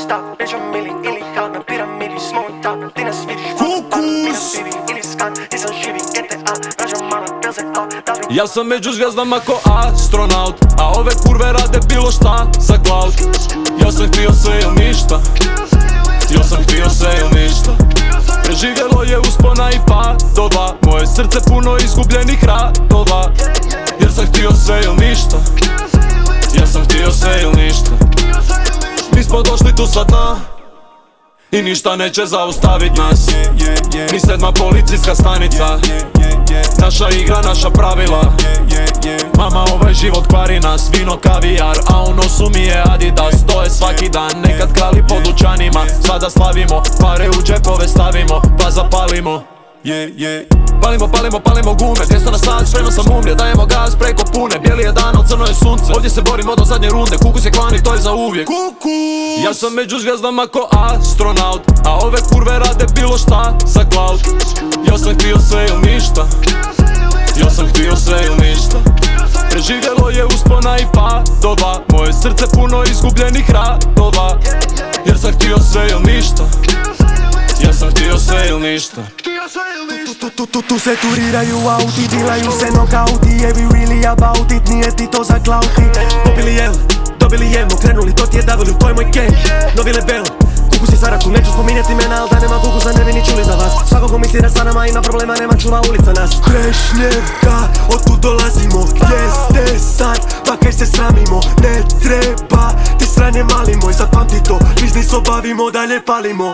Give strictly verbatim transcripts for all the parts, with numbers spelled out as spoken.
šta, Ređa mili ili hal na piramidi, small top, ti nas vidiš, Kukus ili skan, nisam živi, G T A, rađa mala, belze, a, da li... Ja sam među zvijezdama ko astronaut, a ove kurve rade bilo šta za cloud. Ja sam htio sve ili ništa, ja sam htio sve ili ništa. Preživjelo je uspona i padova, moje srce puno izgubljenih radova. Jer sam htio sve ili ništa, ja sam htio sve ili ništa. Mi smo došli tu sa dna i ništa neće zaustavit nas. Mi sedma policijska stanica, naša igra, naša pravila. Mama, ovaj život kvari nas, vino, kavijar, a u nosu mi je Adidas. To je svaki dan, nekad krali po dućanima. Sada slavimo, pare u džepove stavimo, pa zapalimo. Palimo, palimo, palimo gume, dvjesto na sat, spremno sam umrije. Dajemo gaz preko pune, bijeli je dan, al crno je sunce. Ovdje se borimo do zadnje runde, kukus je klan i to je za uvijek. Ja sam među zvijezdama ko astronaut, a ove kurve rade bilo šta za cloud. Ja sam htio sve ili ništa, ja sam htio sve ili ništa. Preživjelo je uspona i padova, moje srce puno izgubljenih radova. Jer sam htio sve ili ništa, ja sam htio sve ili ništa. Tu, tu, tu, tu se turiraju auti, dilaju se nokauti. Je we really about it, nije ti to za klauti. Popili jel, dobili jemo, krenuli, to ti je W, to je moj gang. Novi lebel, kukus je Saraku, neću spominjati mena, al da nema kukusa ne bi ni čuli za vas. Svako komunicira sa nama, ima problema, nema čuva ulica nas. Krešnjevka, od tu dolazimo, gdje ste sad, pa kaj se sramimo. Ne treba, ti sranje mali moj, zapamti to, biznis obavimo, dalje palimo.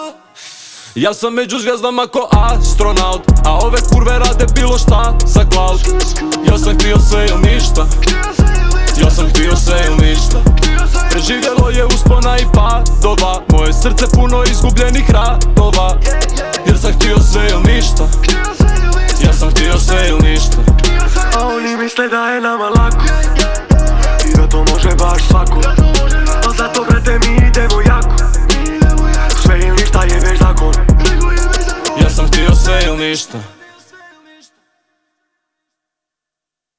Ja sam među zvijezdama ko astronaut, a ove kurve rade bilo šta za cloud. Ja sam htio sve ili ništa, ja sam htio sve ili ništa. Preživjelo je uspona i padova, moje srce puno izgubljenih radova. Jer sam htio sve ili ništa, ja sam htio sve ili ništa. A oni misle da je nama lako i da to može baš svako, al zato brate mi idemo jako. Sve ili ništa je već zakon. Ja sam htio sve ili ništa.